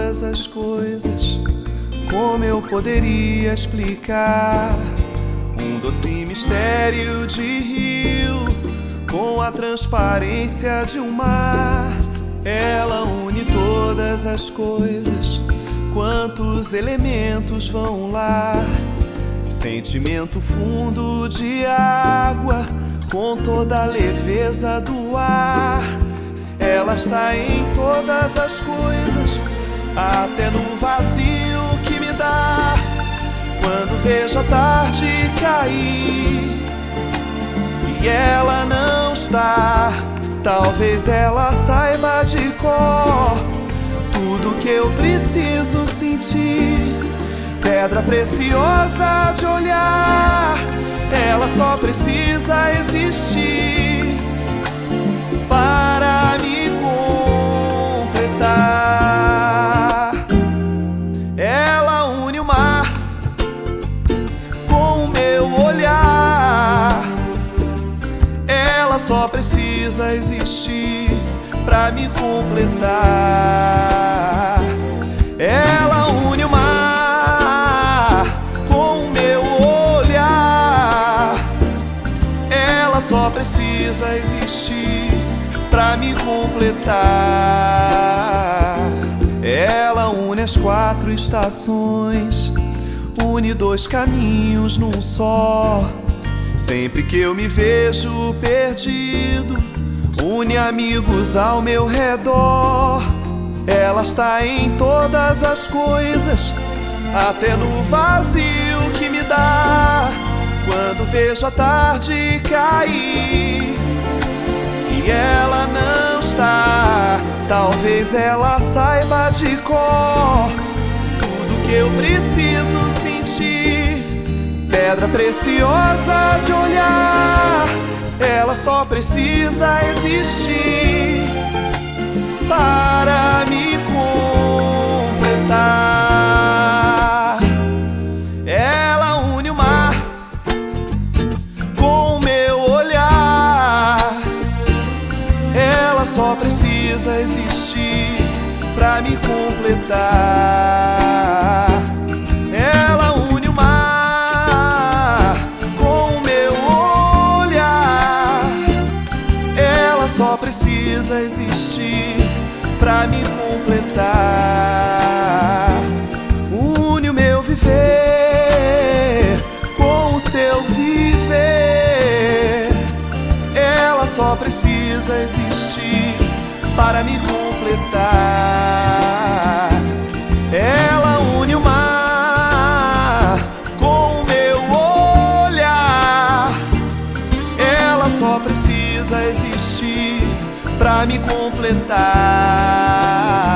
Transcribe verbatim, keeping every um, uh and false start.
todas as coisas. Como eu poderia explicar um doce mistério de rio com a transparência de um mar? Ela une todas as coisas. Quantos elementos vão lá? Sentimento fundo de água com toda a leveza do ar. Ela está em todas as coisas, até no vazio que me dá quando vejo a tarde cair e ela não está. Talvez ela saiba de cor tudo que eu preciso sentir. Pedra preciosa de olhar, ela só precisa existir para me completar. Ela une o mar com o meu olhar. Ela só precisa existir para me completar. Ela une o mar com o meu olhar. Ela só precisa existir pra me completar. Ela une as quatro estações, une dois caminhos num só. Sempre que eu me vejo perdido, une amigos ao meu redor. Ela está em todas as coisas, até no vazio que me dá quando vejo a tarde cair e ela não está. Talvez ela saiba de cor tudo que eu preciso sentir. Pedra preciosa de olhar, ela só precisa existir para me completar. Ela une o mar com o meu olhar. Ela só precisa existir pra me completar. Ela une o mar com o meu olhar. Ela só precisa existir pra me completar. Une o meu viver com o seu viver. Ela só precisa existir para me completar. Ela une o mar com o meu olhar. Ela só precisa existir pra me completar.